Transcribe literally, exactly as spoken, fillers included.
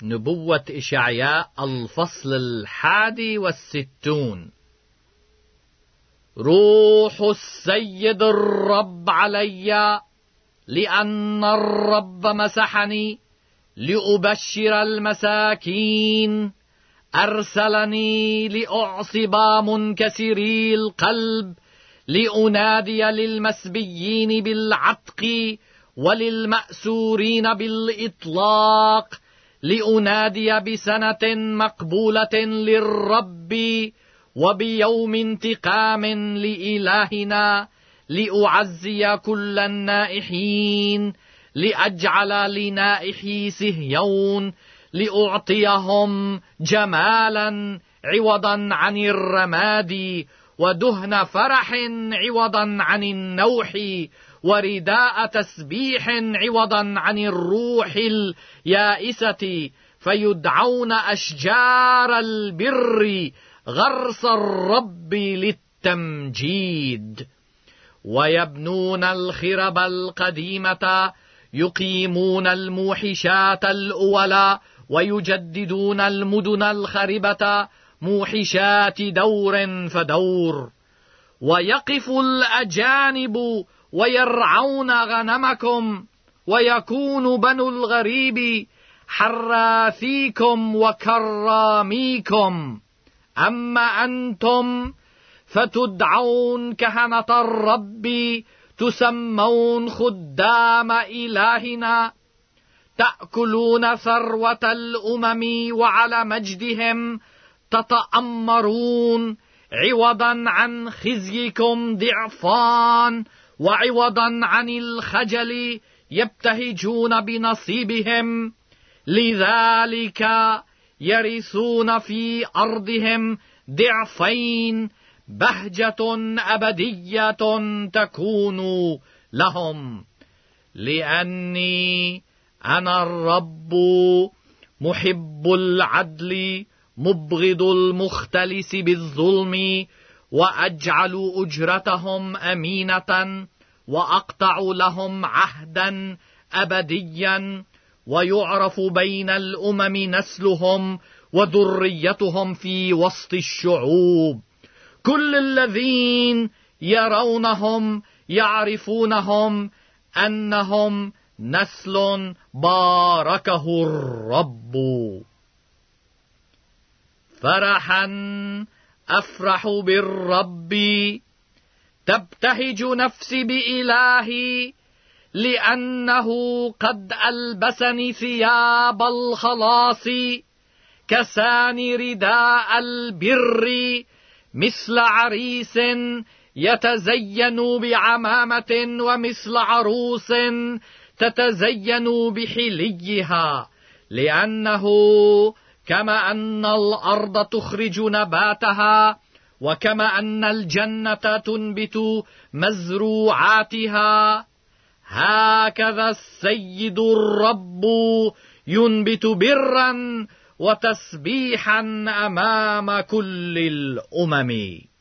نبوة إشعياء الفصل الحادي والستون. روح السيد الرب علي، لأن الرب مسحني لأبشر المساكين، أرسلني لأعصب منكسري القلب، لأنادي للمسبيين بالعتق وللمأسورين بالإطلاق، لأنادي بسنة مقبولة للرب وبيوم انتقام لإلهنا، لأعزي كل النائحين، لأجعل لنائحي صهيون، لأعطيهم جمالا عوضا عن الرماد، ودهن فرح عوضا عن النوح، ورداء تسبيح عوضا عن الروح اليائسة، فيدعون أشجار البر غرس الرب للتمجيد. ويبنون الخرب القديمة، يقيمون الموحشات الأولى، ويجددون المدن الخربة، موحشات دور فدور. ويقف الأجانب ويرعون غنمكم، ويكون بنو الغريب حراثيكم وكراميكم. أما أنتم فتدعون كهنة الرب، تسمون خدام إلهنا، تأكلون ثروة الأمم وعلى مجدهم تتأمرون، عوضا عن خزيكم ضعفان، وعوضا عن الخجل يبتهجون بنصيبهم. لذلك يرثون في أرضهم ضعفين، بهجة أبدية تكون لهم. لأني أنا الرب محب العدل، مبغض المختلس بالظلم، وأجعل أجرتهم أمينة، وأقطع لهم عهدا أبديا، ويعرف بين الأمم نسلهم وذريتهم في وسط الشعوب. كل الذين يرونهم يعرفونهم أنهم نسل باركه الرب. فرحا أفرح بالرب، تبتهج نفسي بإلهي، لأنه قد ألبسني ثياب الخلاص، كساني رداء البر، مثل عريس يتزين بعمامة، ومثل عروس تتزين بحليها. لأنه كما أن الأرض تخرج نباتها، وكما أن الجنة تنبت مزروعاتها، هكذا السيد الرب ينبت برا وتسبيحا أمام كل الأمم.